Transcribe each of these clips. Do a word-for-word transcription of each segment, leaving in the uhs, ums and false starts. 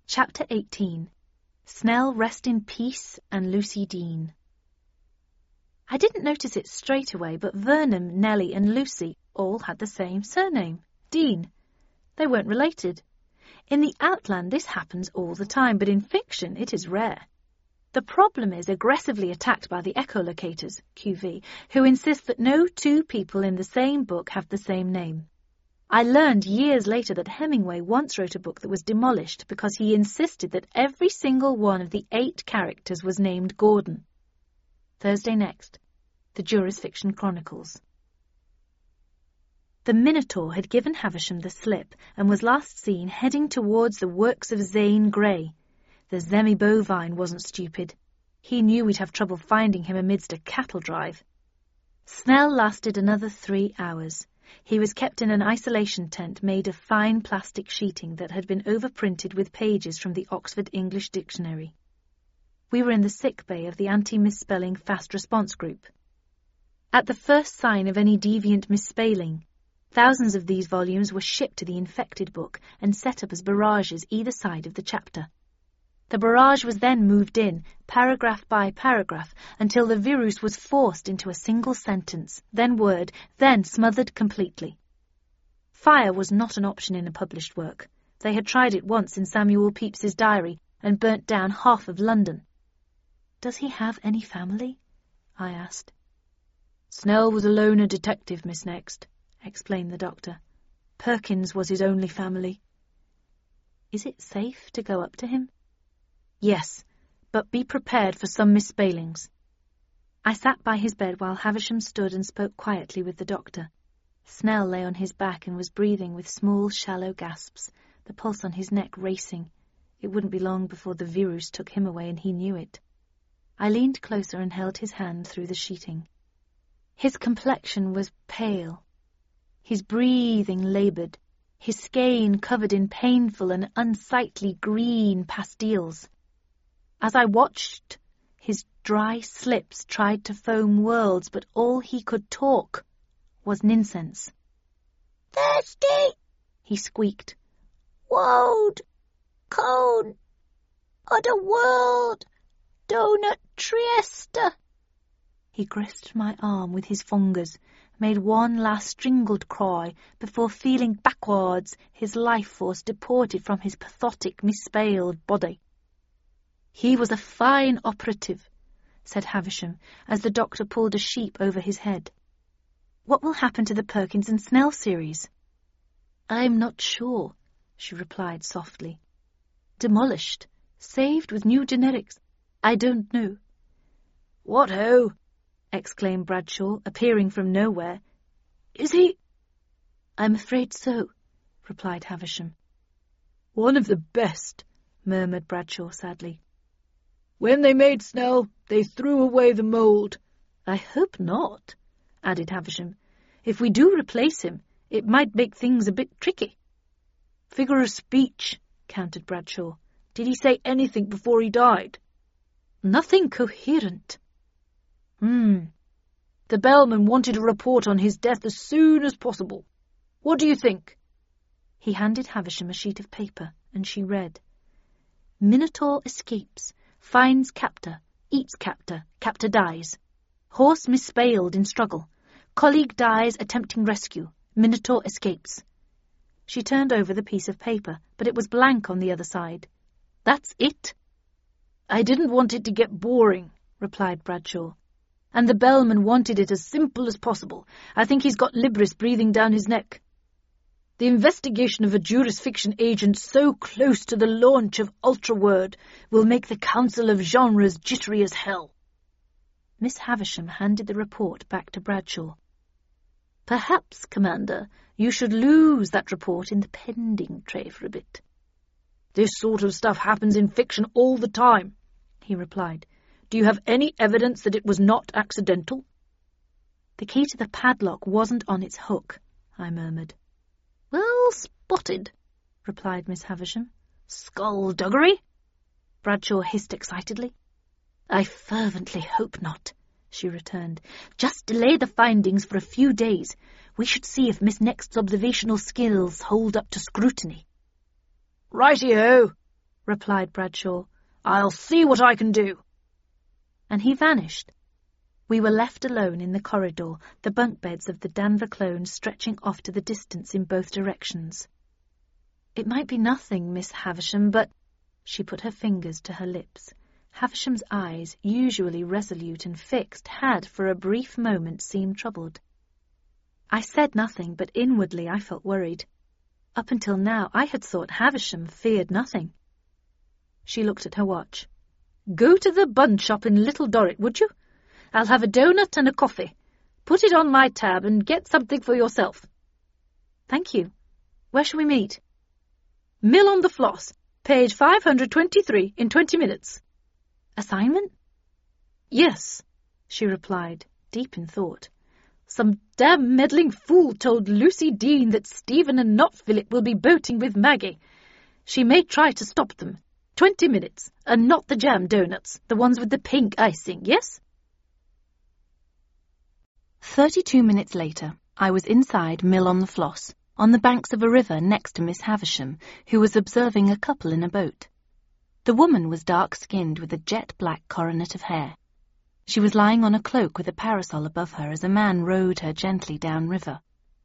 Chapter eighteen. Snell Rest in Peace and Lucy Dean. I didn't notice it straight away, but Vernon, Nellie and Lucy all had the same surname, Dean. They weren't related. In the Outland this happens all the time, but in fiction it is rare. The problem is aggressively attacked by the echolocators, Q V, who insist that no two people in the same book have the same name. I learned years later that Hemingway once wrote a book that was demolished because he insisted that every single one of the eight characters was named Gordon. Thursday next. The Jurisfiction Chronicles. The Minotaur had given Havisham the slip and was last seen heading towards the works of Zane Grey. The Zemi-Bovine wasn't stupid. He knew we'd have trouble finding him amidst a cattle drive. Snell lasted another three hours. He was kept in an isolation tent made of fine plastic sheeting that had been overprinted with pages from the Oxford English Dictionary. We were in the sick bay of the anti-misspelling fast response group. At the first sign of any deviant misspelling, thousands of these volumes were shipped to the infected book and set up as barrages either side of the chapter. The barrage was then moved in, paragraph by paragraph, until the virus was forced into a single sentence, then word, then smothered completely. Fire was not an option in a published work. They had tried it once in Samuel Pepys's diary and burnt down half of London. "Does he have any family?" I asked. "Snell was a loner detective, Miss Next," explained the doctor. "Perkins was his only family." "Is it safe to go up to him?" "Yes, but be prepared for some misspellings." I sat by his bed while Havisham stood and spoke quietly with the doctor. Snell lay on his back and was breathing with small, shallow gasps, the pulse on his neck racing. It wouldn't be long before the virus took him away, and he knew it. I leaned closer and held his hand through the sheeting. His complexion was pale, his breathing laboured, his skein covered in painful and unsightly green pastilles. As I watched, his dry slips tried to foam words, but all he could talk was nonsense. "Thirsty," he squeaked. "Woad, cone, other world, donut Trieste." He grasped my arm with his fingers, made one last strangled cry before feeling backwards, his life force deported from his pathetic, misspelled body. "He was a fine operative," said Havisham, as the doctor pulled a sheep over his head. "What will happen to the Perkins and Snell series?" "I'm not sure," she replied softly. "Demolished, saved with new generics. I don't know." "What-ho!" exclaimed Bradshaw, appearing from nowhere. "Is he—" "I'm afraid so," replied Havisham. "One of the best," murmured Bradshaw sadly. "When they made Snell, they threw away the mould." "I hope not," added Havisham. "If we do replace him, it might make things a bit tricky." "Figure of speech," countered Bradshaw. "Did he say anything before he died?" "Nothing coherent." Hmm. "The bellman wanted a report on his death as soon as possible. What do you think?" He handed Havisham a sheet of paper, and she read. "Minotaur escapes. Finds captor, eats captor, captor dies. Horse misspelled in struggle. Colleague dies attempting rescue. Minotaur escapes." She turned over the piece of paper, but it was blank on the other side. "That's it?" "I didn't want it to get boring," replied Bradshaw. "And the bellman wanted it as simple as possible. I think he's got Libris breathing down his neck. The investigation of a jurisfiction agent so close to the launch of Ultraword will make the Council of Genres jittery as hell." Miss Havisham handed the report back to Bradshaw. "Perhaps, Commander, you should lose that report in the pending tray for a bit." "This sort of stuff happens in fiction all the time," he replied. "Do you have any evidence that it was not accidental?" "The key to the padlock wasn't on its hook," I murmured. "Well spotted," replied Miss Havisham. "Skullduggery?" Bradshaw hissed excitedly. "I fervently hope not," she returned. "Just delay the findings for a few days. We should see if Miss Next's observational skills hold up to scrutiny." "Righty-ho," replied Bradshaw. "I'll see what I can do." And he vanished. We were left alone in the corridor, the bunk beds of the Danver clones stretching off to the distance in both directions. "It might be nothing, Miss Havisham, but—" She put her fingers to her lips. Havisham's eyes, usually resolute and fixed, had for a brief moment seemed troubled. I said nothing, but inwardly I felt worried. Up until now I had thought Havisham feared nothing. She looked at her watch. "Go to the bun shop in Little Dorrit, would you? I'll have a doughnut and a coffee. Put it on my tab and get something for yourself." "Thank you. Where shall we meet?" "Mill on the Floss, page five hundred twenty-three, in twenty minutes. "Assignment?" "Yes," she replied, deep in thought. "Some damn meddling fool told Lucy Dean that Stephen and not Philip will be boating with Maggie. She may try to stop them. Twenty minutes, and not the jam doughnuts, the ones with the pink icing, yes?" Thirty-two minutes later, I was inside Mill on the Floss, on the banks of a river next to Miss Havisham, who was observing a couple in a boat. The woman was dark-skinned with a jet-black coronet of hair. She was lying on a cloak with a parasol above her as a man rowed her gently down-river.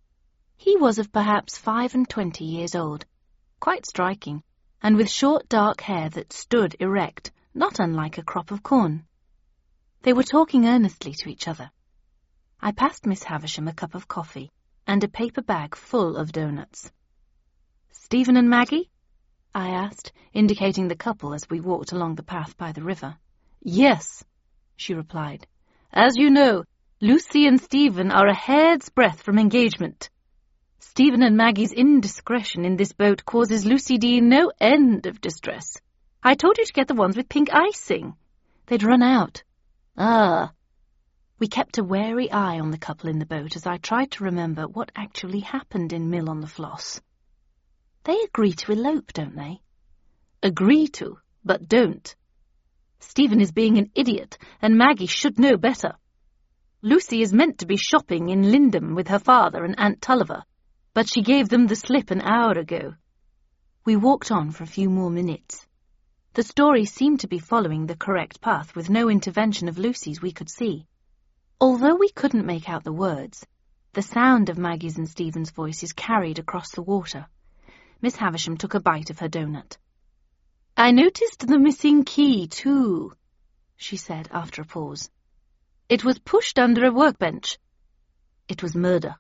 He was of perhaps five and twenty years old, quite striking, and with short dark hair that stood erect, not unlike a crop of corn. They were talking earnestly to each other. I passed Miss Havisham a cup of coffee and a paper bag full of doughnuts. "Stephen and Maggie?" I asked, indicating the couple as we walked along the path by the river. "Yes," she replied. "As you know, Lucy and Stephen are a hair's breadth from engagement. Stephen and Maggie's indiscretion in this boat causes Lucy Dean no end of distress. I told you to get the ones with pink icing. They'd run out." "Ah." We kept a wary eye on the couple in the boat as I tried to remember what actually happened in Mill on the Floss. They agree to elope, don't they? "Agree to, but don't. Stephen is being an idiot, and Maggie should know better. Lucy is meant to be shopping in Lindham with her father and Aunt Tulliver, but she gave them the slip an hour ago." We walked on for a few more minutes. The story seemed to be following the correct path with no intervention of Lucy's we could see. Although we couldn't make out the words, the sound of Maggie's and Stephen's voices carried across the water. Miss Havisham took a bite of her doughnut. "I noticed the missing key, too," she said after a pause. "It was pushed under a workbench. It was murder.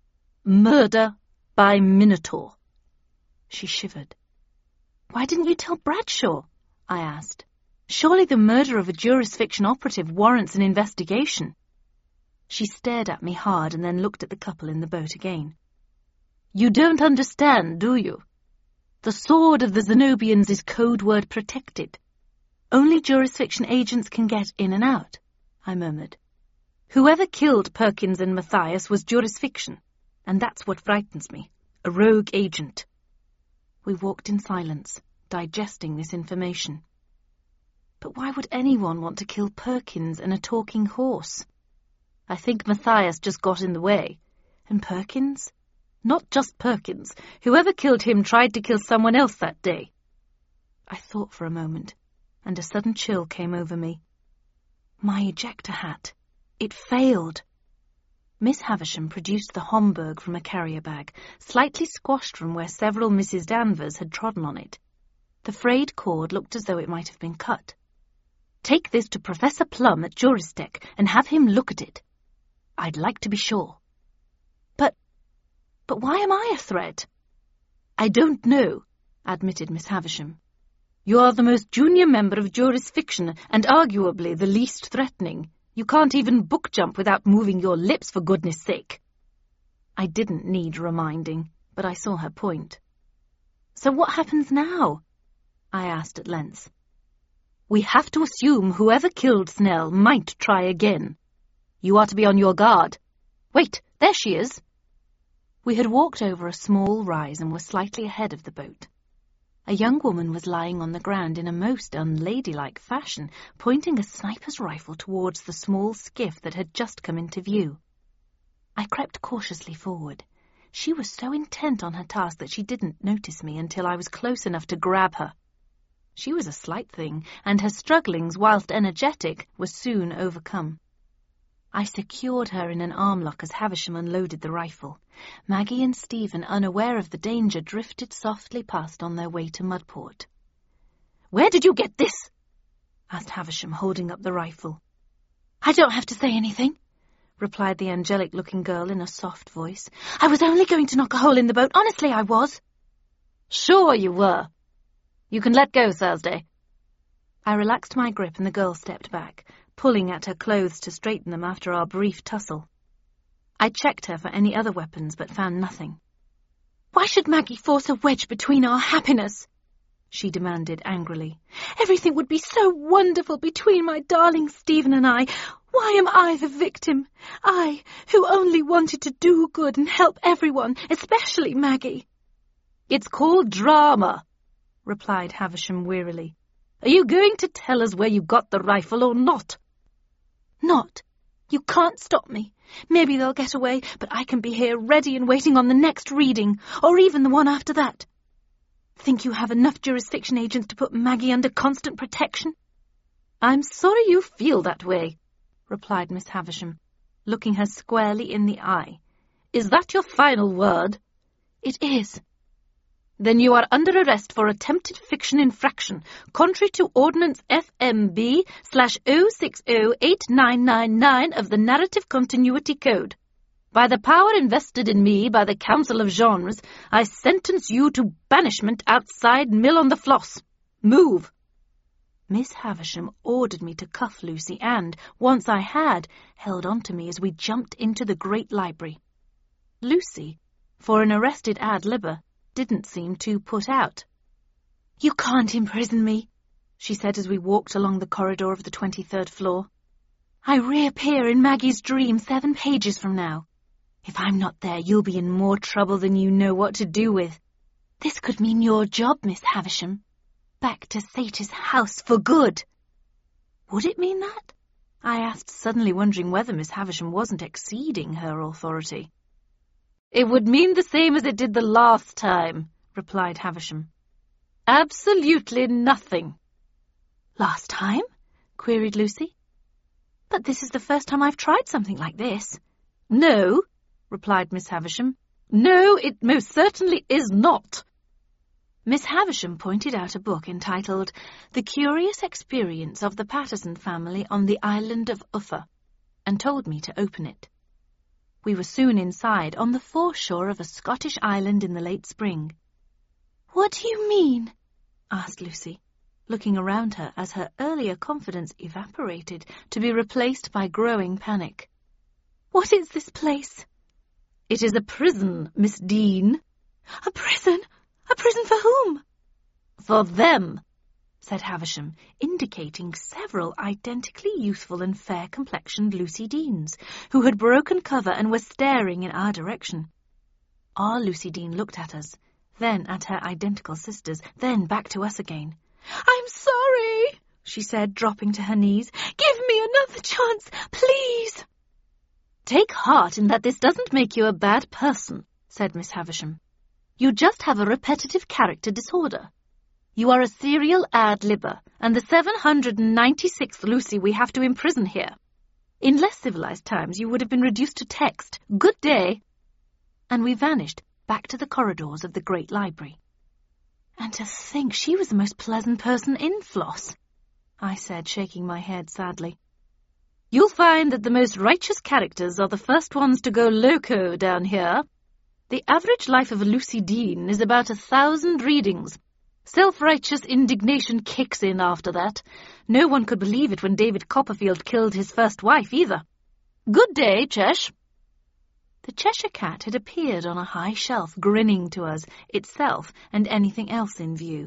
Murder by Minotaur." She shivered. "Why didn't you tell Bradshaw?" I asked. "Surely the murder of a jurisfiction operative warrants an investigation." She stared at me hard and then looked at the couple in the boat again. "You don't understand, do you? The sword of the Zenobians is code word protected. Only jurisfiction agents can get in and out," I murmured. Whoever killed Perkins and Matthias was jurisfiction, and that's what frightens me, a rogue agent." We walked in silence, digesting this information. But why would anyone want to kill Perkins and a talking horse? "I think Matthias just got in the way." "And Perkins?" "Not just Perkins. Whoever killed him tried to kill someone else that day." I thought for a moment, and a sudden chill came over me. My ejector hat. It failed. Miss Havisham produced the Homburg from a carrier bag, slightly squashed from where several Missus Danvers had trodden on it. The frayed cord looked as though it might have been cut. "Take this to Professor Plum at Juristech and have him look at it. I'd like to be sure." But, but why am I a threat?" "I don't know," admitted Miss Havisham. "You are the most junior member of Jurisfiction and arguably the least threatening. You can't even book jump without moving your lips, for goodness sake." I didn't need reminding, but I saw her point. "So what happens now?" I asked at length. "We have to assume whoever killed Snell might try again. You are to be on your guard. Wait, there she is." We had walked over a small rise and were slightly ahead of the boat. A young woman was lying on the ground in a most unladylike fashion, pointing a sniper's rifle towards the small skiff that had just come into view. I crept cautiously forward. She was so intent on her task that she didn't notice me until I was close enough to grab her. She was a slight thing, and her strugglings, whilst energetic, were soon overcome. I secured her in an arm-lock as Havisham unloaded the rifle. Maggie and Stephen, unaware of the danger, drifted softly past on their way to Mudport. "Where did you get this?" asked Havisham, holding up the rifle. "I don't have to say anything," replied the angelic-looking girl in a soft voice. "I was only going to knock a hole in the boat. Honestly, I was." "Sure you were. You can let go, Thursday." I relaxed my grip and the girl stepped back, pulling at her clothes to straighten them after our brief tussle. I checked her for any other weapons, but found nothing. "Why should Maggie force a wedge between our happiness?" she demanded angrily. "Everything would be so wonderful between my darling Stephen and I. Why am I the victim? I, who only wanted to do good and help everyone, especially Maggie." "It's called drama," replied Havisham wearily. "Are you going to tell us where you got the rifle or not?" "Not. You can't stop me. Maybe they'll get away, but I can be here ready and waiting on the next reading, or even the one after that. Think you have enough jurisdiction agents to put Maggie under constant protection?" "I'm sorry you feel that way," replied Miss Havisham, looking her squarely in the eye. "Is that your final word?" "It is." "Then you are under arrest for attempted fiction infraction, contrary to Ordinance F M B slash oh six oh eight nine nine nine of the Narrative Continuity Code. By the power invested in me by the Council of Genres, I sentence you to banishment outside Mill on the Floss. Move." Miss Havisham ordered me to cuff Lucy and, once I had, held on to me as we jumped into the great library. Lucy, for an arrested ad-libber, didn't seem too put out. "You can't imprison me," she said as we walked along the corridor of the twenty-third floor. "I reappear in Maggie's dream seven pages from now. If I'm not there, you'll be in more trouble than you know what to do with. This could mean your job, Miss Havisham. Back to Satyrs' house for good." "Would it mean that?" I asked, suddenly wondering whether Miss Havisham wasn't exceeding her authority. "It would mean the same as it did the last time," replied Havisham. "Absolutely nothing." "Last time?" queried Lucy. "But this is the first time I've tried something like this." "No," replied Miss Havisham. "No, it most certainly is not." Miss Havisham pointed out a book entitled The Curious Experience of the Patterson Family on the Island of Uffa, and told me to open it. We were soon inside, on the foreshore of a Scottish island in the late spring. "What do you mean?" asked Lucy, looking around her as her earlier confidence evaporated to be replaced by growing panic. "What is this place?" "It is a prison, Miss Dean." "A prison? A prison for whom?" "For them," said Havisham, indicating several identically youthful and fair-complexioned Lucy Deans, who had broken cover and were staring in our direction. Our Lucy Dean looked at us, then at her identical sisters, then back to us again. "I'm sorry," she said, dropping to her knees. "Give me another chance, please." "Take heart in that this doesn't make you a bad person," said Miss Havisham. "You just have a repetitive character disorder. You are a serial ad-libber, and the seven hundred ninety-sixth Lucy we have to imprison here. In less civilized times you would have been reduced to text. Good day." And we vanished back to the corridors of the great library. "And to think she was the most pleasant person in Floss," I said, shaking my head sadly. "You'll find that the most righteous characters are the first ones to go loco down here. The average life of a Lucy Dean is about a thousand readings. Self-righteous indignation kicks in after that. No one could believe it when David Copperfield killed his first wife, either. Good day, Chesh." The Cheshire Cat had appeared on a high shelf, grinning to us, itself and anything else in view.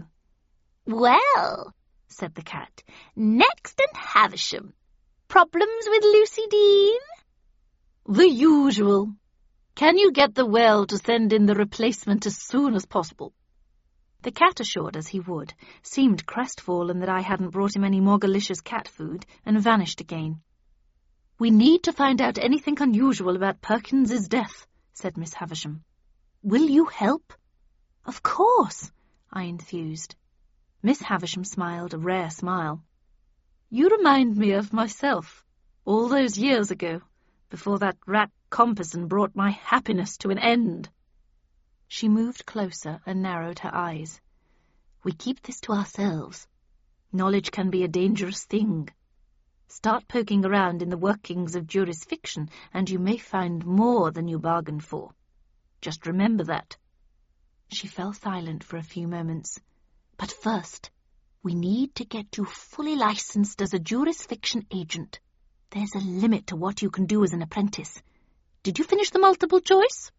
"Well," said the cat, "next and Havisham. Problems with Lucy Dean?" "The usual. Can you get the well to send in the replacement as soon as possible?" The cat assured us he would, seemed crestfallen that I hadn't brought him any more delicious cat food, and vanished again. "We need to find out anything unusual about Perkins's death," said Miss Havisham. "Will you help?" "Of course," I enthused. Miss Havisham smiled a rare smile. "You remind me of myself, all those years ago, before that rat Compeyson brought my happiness to an end." She moved closer and narrowed her eyes. "We keep this to ourselves. Knowledge can be a dangerous thing. Start poking around in the workings of jurisfiction, and you may find more than you bargained for. Just remember that." She fell silent for a few moments. "But first, we need to get you fully licensed as a jurisfiction agent. There's a limit to what you can do as an apprentice. Did you finish the multiple choice?"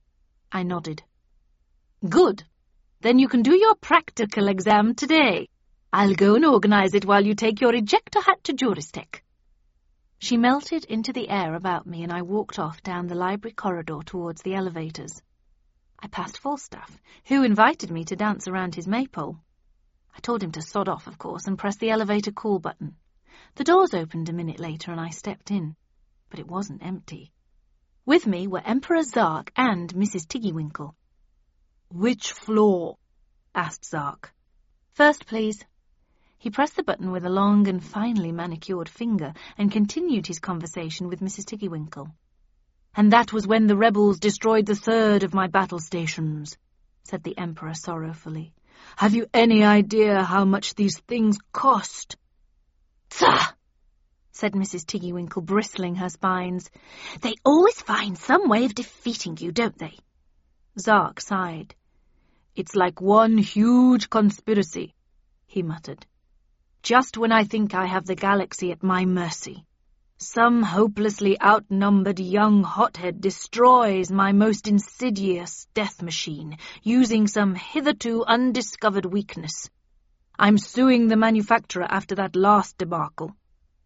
I nodded. "Good. Then you can do your practical exam today. I'll go and organise it while you take your ejector hat to Juristech." She melted into the air about me, and I walked off down the library corridor towards the elevators. I passed Falstaff, who invited me to dance around his maypole. I told him to sod off, of course, and pressed the elevator call button. The doors opened a minute later, and I stepped in, but it wasn't empty. With me were Emperor Zark and Missus Tiggywinkle. "Which floor?" asked Zark. "First, please." He pressed the button with a long and finely manicured finger and continued his conversation with Missus Tiggywinkle. "And that was when the rebels destroyed the third of my battle stations," said the Emperor sorrowfully. "Have you any idea how much these things cost?" "Sir," said Missus Tiggywinkle, bristling her spines. "They always find some way of defeating you, don't they?" Zark sighed. "It's like one huge conspiracy," he muttered. "Just when I think I have the galaxy at my mercy, some hopelessly outnumbered young hothead destroys my most insidious death machine, using some hitherto undiscovered weakness. I'm suing the manufacturer after that last debacle."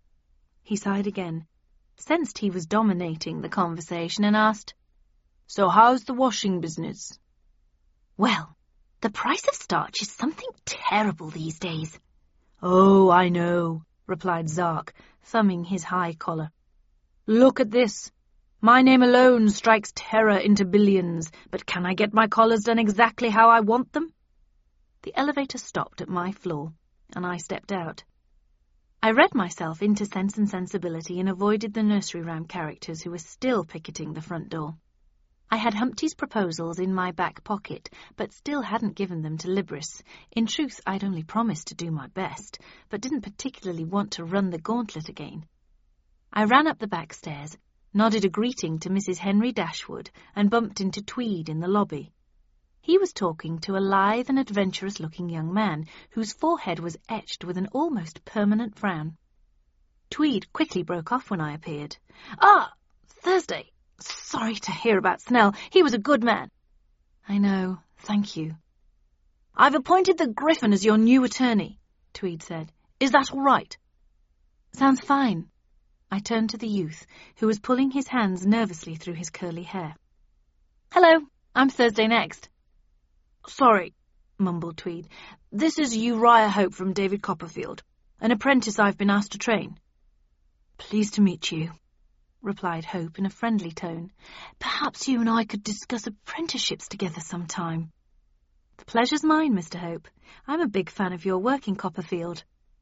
He sighed again, sensed he was dominating the conversation, and asked, "So how's the washing business?" "Well, the price of starch is something terrible these days." "Oh, I know," replied Zark, thumbing his high collar. "Look at this. My name alone strikes terror into billions, but can I get my collars done exactly how I want them?" The elevator stopped at my floor, and I stepped out. I read myself into Sense and Sensibility and avoided the nursery rhyme characters who were still picketing the front door. I had Humpty's proposals in my back pocket, but still hadn't given them to Libris. In truth, I'd only promised to do my best, but didn't particularly want to run the gauntlet again. I ran up the back stairs, nodded a greeting to Missus Henry Dashwood, and bumped into Tweed in the lobby. He was talking to a lithe and adventurous-looking young man, whose forehead was etched with an almost permanent frown. Tweed quickly broke off when I appeared. "Ah, Thursday. Sorry to hear about Snell. He was a good man." "I know, thank you." "I've appointed the Griffin as your new attorney," Tweed said. "Is that all right?" "Sounds fine." I turned to the youth, who was pulling his hands nervously through his curly hair. "Hello, I'm Thursday Next." "Sorry," mumbled Tweed. "This is Uriah Hope from David Copperfield, an apprentice I've been asked to train." "Pleased to meet you," replied Hope in a friendly tone. "Perhaps you and I could discuss apprenticeships together sometime." "The pleasure's mine, Mister Hope. I'm a big fan of your work in Copperfield."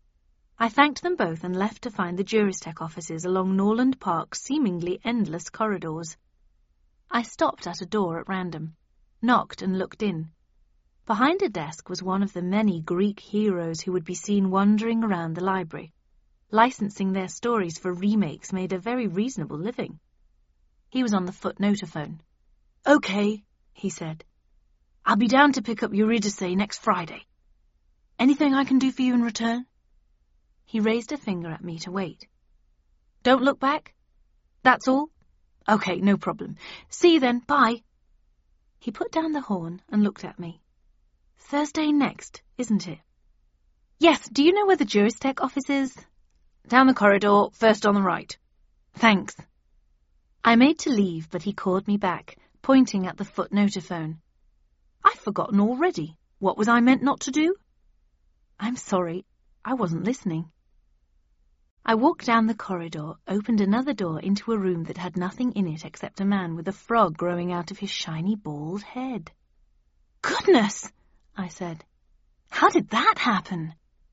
I thanked them both and left to find the Juristech offices along Norland Park's seemingly endless corridors. I stopped at a door at random, knocked and looked in. Behind a desk was one of the many Greek heroes who would be seen wandering around the library. Licensing their stories for remakes made a very reasonable living. He was on the footnotophone. "Okay," he said. "I'll be down to pick up Eurydice next Friday. Anything I can do for you in return?" He raised a finger at me to wait. "Don't look back? That's all? Okay, no problem. See you then, bye." He put down the horn and looked at me. "Thursday Next, isn't it?" "Yes, do you know where the Juristech office is?" "Down the corridor, first on the right." "Thanks." I made to leave, but he called me back, pointing at the footnotophone. "I've forgotten already. What was I meant not to do?" "I'm sorry, I wasn't listening." I walked down the corridor, opened another door into a room that had nothing in it except a man with a frog growing out of his shiny bald head. "Goodness!" I said. How did that happen?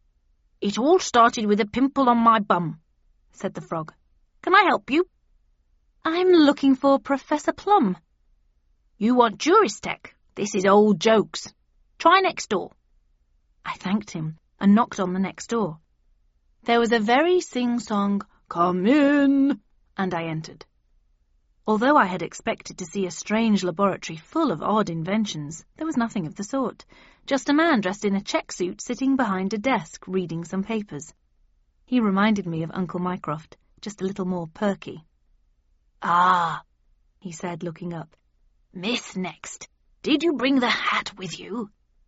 It all started with a pimple on my bum, said the frog. Can I help you? I'm looking for Professor Plum. You want Juristech? This is old jokes. Try next door. I thanked him and knocked on the next door. There was a very sing-song, "Come in," and I entered. Although I had expected to see a strange laboratory full of odd inventions, there was nothing of the sort. Just a man dressed in a check suit sitting behind a desk reading some papers. He reminded me of Uncle Mycroft, just a little more perky. "Ah," he said, looking up. "Miss next. Did you bring the hat with you?"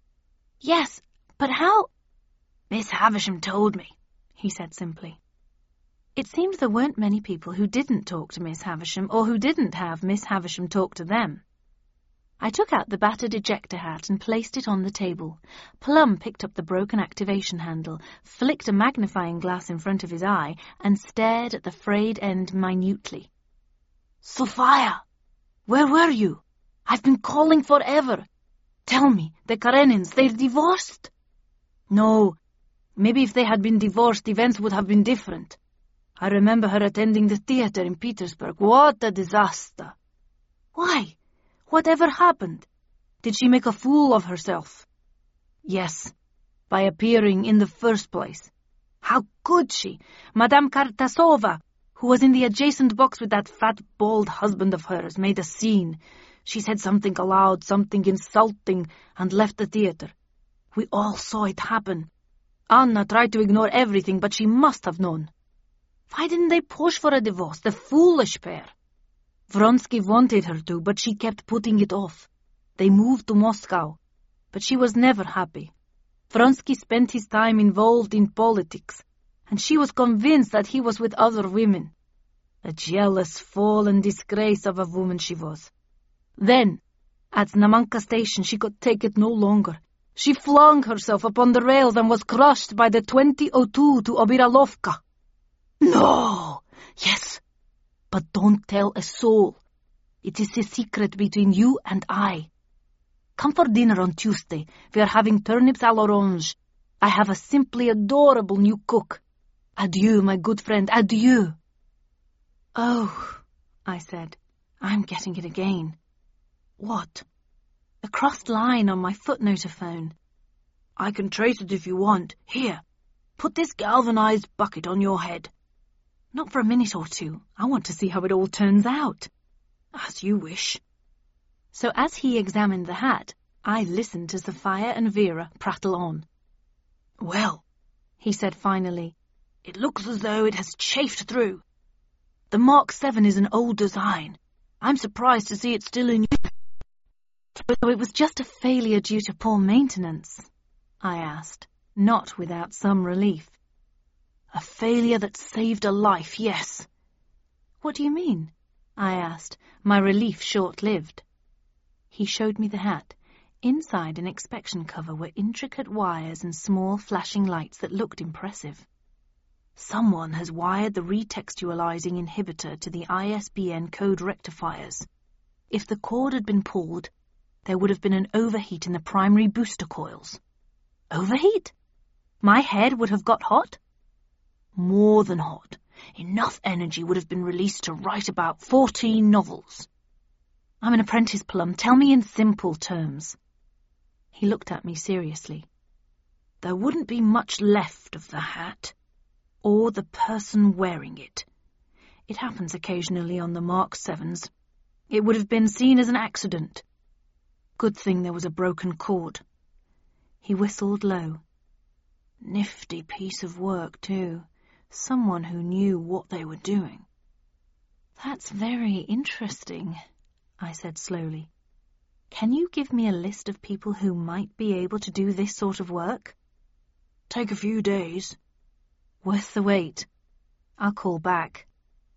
"Yes, but how—" "Miss Havisham told me," he said simply. It seemed there weren't many people who didn't talk to Miss Havisham or who didn't have Miss Havisham talk to them. I took out the battered ejector hat and placed it on the table. Plum picked up the broken activation handle, flicked a magnifying glass in front of his eye, and stared at the frayed end minutely. "Sophia, where were you? I've been calling forever. Tell me, the Karenins, they're divorced?" "No. Maybe if they had been divorced, events would have been different. I remember her attending the theatre in Petersburg. What a disaster!" "Why? Whatever happened? Did she make a fool of herself?" "Yes, by appearing in the first place. How could she? Madame Kartasova, who was in the adjacent box with that fat, bald husband of hers, made a scene. She said something aloud, something insulting, and left the theatre. We all saw it happen. Anna tried to ignore everything, but she must have known. Why didn't they push for a divorce, the foolish pair? Vronsky wanted her to, but she kept putting it off. They moved to Moscow, but she was never happy. Vronsky spent his time involved in politics, and she was convinced that he was with other women. A jealous, fallen disgrace of a woman she was. Then, at Namanka station, she could take it no longer. She flung herself upon the rails and was crushed by the twenty oh two to Obiralovka. No! Yes, but don't tell a soul. It is a secret between you and I. Come for dinner on Tuesday. We are having turnips à l'orange. I have a simply adorable new cook. Adieu, my good friend, adieu. Oh, I said, I'm getting it again. What? A crossed line on my footnotophone. I can trace it if you want. Here, put this galvanized bucket on your head. Not for a minute or two. I want to see how it all turns out. As you wish. So as he examined the hat, I listened to Sophia and Vera prattle on. Well, he said finally, it looks as though it has chafed through. The Mark seven is an old design. I'm surprised to see it still in use. So it was just a failure due to poor maintenance? I asked, not without some relief. A failure that saved a life, yes. What do you mean? I asked, my relief short-lived. He showed me the hat. Inside an inspection cover were intricate wires and small flashing lights that looked impressive. Someone has wired the retextualizing inhibitor to the I S B N code rectifiers. If the cord had been pulled, there would have been an overheat in the primary booster coils. Overheat? My head would have got hot? More than hot. Enough energy would have been released to write about fourteen novels. I'm an apprentice, Plum. Tell me in simple terms. He looked at me seriously. There wouldn't be much left of the hat, or the person wearing it. It happens occasionally on the Mark sevens. It would have been seen as an accident. Good thing there was a broken cord. He whistled low. Nifty piece of work, too. Someone who knew what they were doing. That's very interesting, I said slowly. Can you give me a list of people who might be able to do this sort of work? Take a few days. Worth the wait. I'll call back.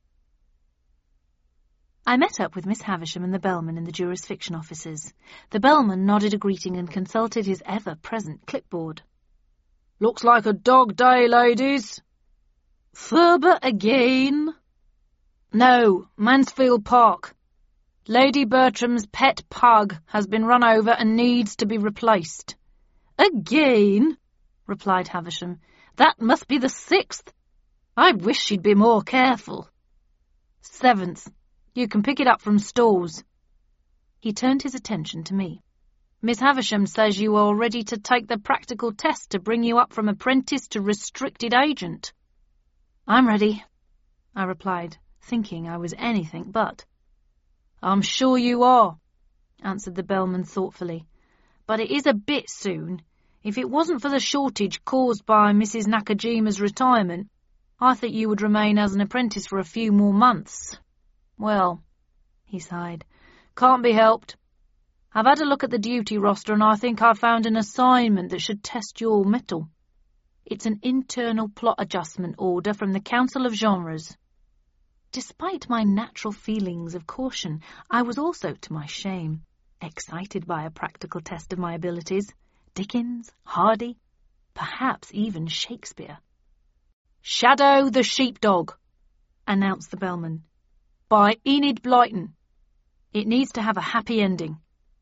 I met up with Miss Havisham and the bellman in the jurisfiction offices. The bellman nodded a greeting and consulted his ever-present clipboard. Looks like a dog day, ladies. Thurber again? No, Mansfield Park. Lady Bertram's pet pug has been run over and needs to be replaced. "Again?" replied Havisham. "That must be the sixth. I wish she'd be more careful." "Seventh. You can pick it up from stores." He turned his attention to me. "Miss Havisham says you are ready to take the practical test to bring you up from apprentice to restricted agent." "I'm ready," I replied, thinking I was anything but. "I'm sure you are," answered the bellman thoughtfully. "But it is a bit soon. If it wasn't for the shortage caused by Missus Nakajima's retirement, I think you would remain as an apprentice for a few more months. Well," he sighed, "can't be helped. I've had a look at the duty roster and I think I've found an assignment that should test your mettle. It's an internal plot adjustment order from the Council of Genres." Despite my natural feelings of caution, I was also, to my shame, excited by a practical test of my abilities. Dickens, Hardy, perhaps even Shakespeare. "Shadow the Sheepdog," announced the bellman, "by Enid Blyton. It needs to have a happy ending."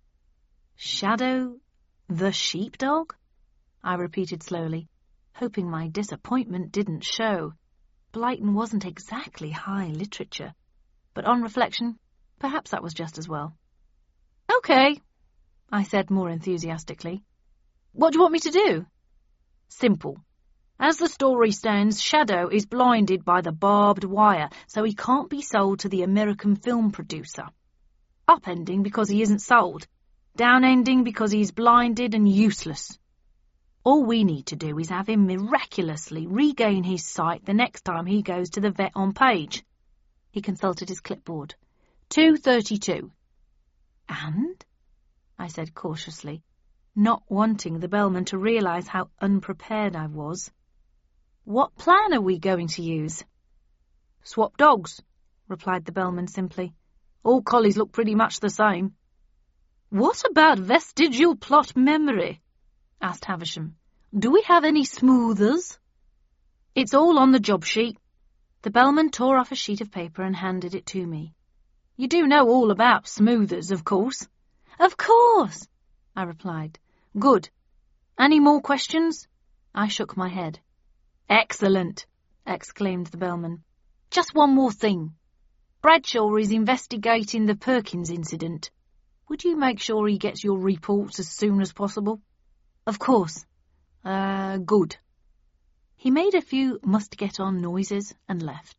"Shadow the Sheepdog?" I repeated slowly, hoping my disappointment didn't show. Blyton wasn't exactly high literature, but on reflection, perhaps that was just as well. "OK," I said more enthusiastically. "What do you want me to do?" "Simple. As the story stands, Shadow is blinded by the barbed wire, so he can't be sold to the American film producer. Upending because he isn't sold. Downending because he's blinded and useless. All we need to do is have him miraculously regain his sight the next time he goes to the vet on page." He consulted his clipboard. two thirty-two. "And?" I said cautiously, not wanting the bellman to realise how unprepared I was. "What plan are we going to use?" "Swap dogs," replied the bellman simply. "All collies look pretty much the same." "What about vestigial plot memory?" asked Havisham. "Do we have any smoothers?" "It's all on the job sheet." The bellman tore off a sheet of paper and handed it to me. "You do know all about smoothers, of course." "Of course," I replied. "Good. Any more questions?" I shook my head. "Excellent," exclaimed the bellman. "Just one more thing. Bradshaw is investigating the Perkins incident. Would you make sure he gets your reports as soon as possible?" "Of course." Uh, good." He made a few must-get-on noises and left.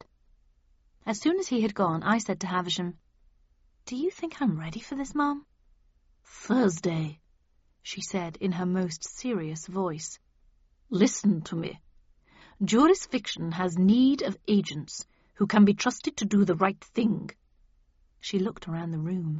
As soon as he had gone, I said to Havisham, "Do you think I'm ready for this, Mum?" "Thursday," she said in her most serious voice. "Listen to me. Jurisfiction has need of agents who can be trusted to do the right thing." She looked around the room.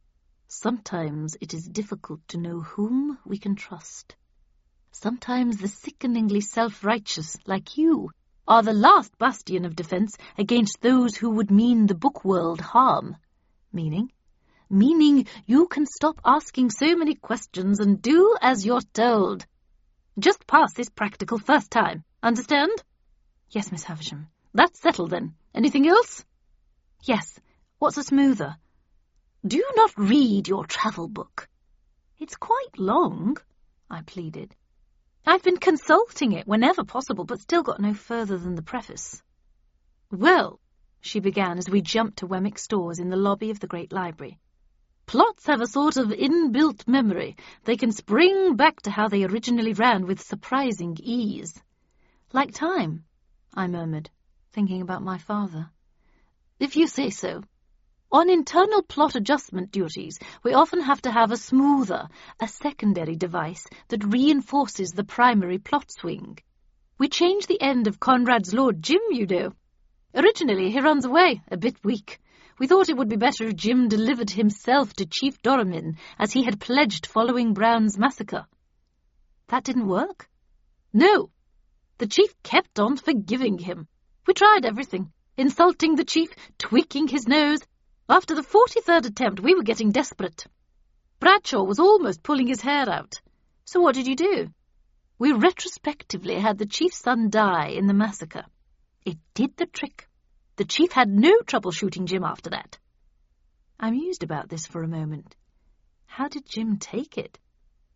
"Sometimes it is difficult to know whom we can trust. Sometimes the sickeningly self-righteous, like you, are the last bastion of defence against those who would mean the book world harm. Meaning? Meaning you can stop asking so many questions and do as you're told. Just pass this practical first time. Understand?" "Yes, Miss Havisham." "That's settled, then. Anything else?" "Yes. What's a smoother?" "Do you not read your travel book?" "It's quite long," I pleaded. "I've been consulting it whenever possible, but still got no further than the preface." "Well," she began as we jumped to Wemmick Stores in the lobby of the great library, "plots have a sort of inbuilt memory. They can spring back to how they originally ran with surprising ease." "Like time," I murmured, thinking about my father. "If you say so. On internal plot adjustment duties, we often have to have a smoother, a secondary device that reinforces the primary plot swing. We changed the end of Conrad's Lord Jim, you know. Originally, he runs away, a bit weak. We thought it would be better if Jim delivered himself to Chief Doramin, as he had pledged following Brown's massacre." "That didn't work?" "No. The chief kept on forgiving him. We tried everything, insulting the chief, tweaking his nose. After the forty-third attempt, we were getting desperate. Bradshaw was almost pulling his hair out. So what did you do?" "We retrospectively had the chief's son die in the massacre. It did the trick. The chief had no trouble shooting Jim after that." I mused about this for a moment. How did Jim take it?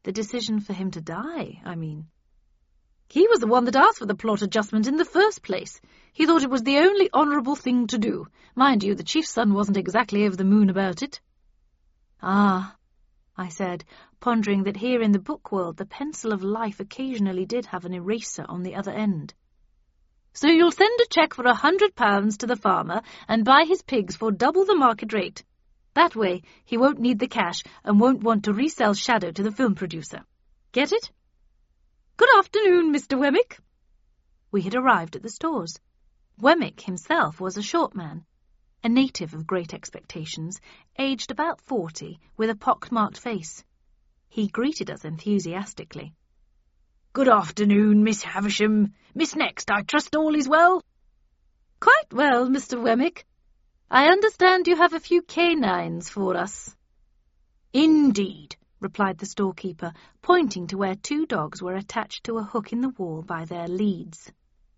The decision for him to die, I mean. He was the one that asked for the plot adjustment in the first place. He thought it was the only honourable thing to do. Mind you, the chief's son wasn't exactly over the moon about it. Ah, I said, pondering that here in the book world the pencil of life occasionally did have an eraser on the other end. So you'll send a cheque for a hundred pounds to the farmer and buy his pigs for double the market rate. That way he won't need the cash and won't want to resell Shadow to the film producer. Get it? Good afternoon, Mister Wemmick. We had arrived at the stores. Wemmick himself was a short man, a native of Great Expectations, aged about forty, with a pock-marked face. He greeted us enthusiastically. Good afternoon, Miss Havisham. Miss Next, I trust all is well? Quite well, Mister Wemmick. I understand you have a few canines for us. Indeed, replied the storekeeper, pointing to where two dogs were attached to a hook in the wall by their leads.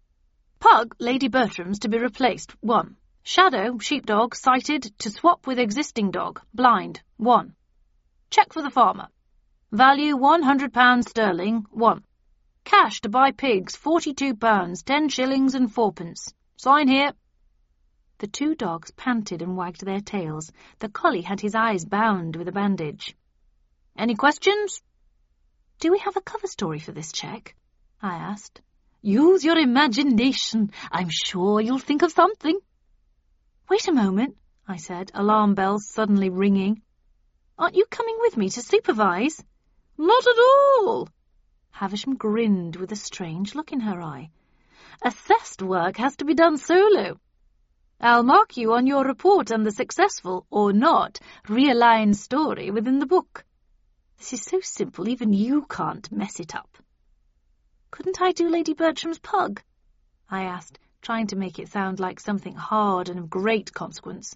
Pug, Lady Bertram's, to be replaced, one. Shadow, sheepdog, sighted, to swap with existing dog, blind, one. Cheque for the farmer. Value one hundred pounds sterling, one. Cash to buy pigs, forty-two pounds, ten shillings and fourpence. Sign here. The two dogs panted and wagged their tails. The collie had his eyes bound with a bandage. Any questions? Do we have a cover story for this cheque? I asked. Use your imagination. I'm sure you'll think of something. Wait a moment, I said, alarm bells suddenly ringing. Aren't you coming with me to supervise? Not at all. Havisham grinned with a strange look in her eye. Assessed work has to be done solo. I'll mark you on your report on the successful, or not, realigned story within the book. This is so simple, even you can't mess it up. Couldn't I do Lady Bertram's pug? I asked, trying to make it sound like something hard and of great consequence.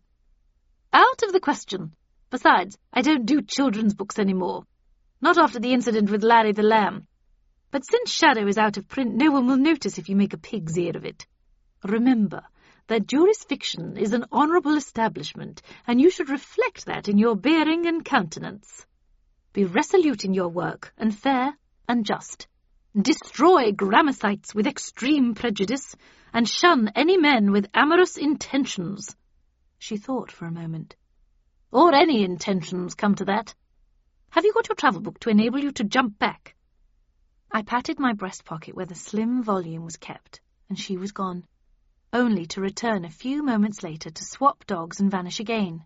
Out of the question. Besides, I don't do children's books any more. Not after the incident with Larry the Lamb. But since Shadow is out of print, no one will notice if you make a pig's ear of it. Remember that jurisfiction is an honourable establishment, and you should reflect that in your bearing and countenance. Be resolute in your work, and fair and just. Destroy grammar-sites with extreme prejudice, and shun any men with amorous intentions. She thought for a moment. Or any intentions, come to that. Have you got your travel book to enable you to jump back? I patted my breast pocket where the slim volume was kept, and she was gone, only to return a few moments later to swap dogs and vanish again.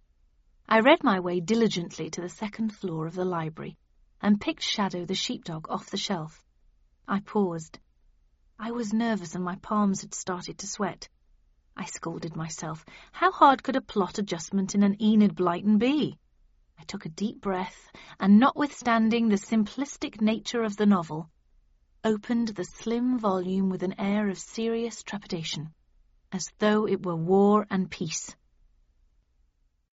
I read my way diligently to the second floor of the library, and picked Shadow the sheepdog off the shelf. I paused. I was nervous and my palms had started to sweat. I scolded myself. How hard could a plot adjustment in an Enid Blyton be? I took a deep breath, and notwithstanding the simplistic nature of the novel, opened the slim volume with an air of serious trepidation, as though it were War and Peace.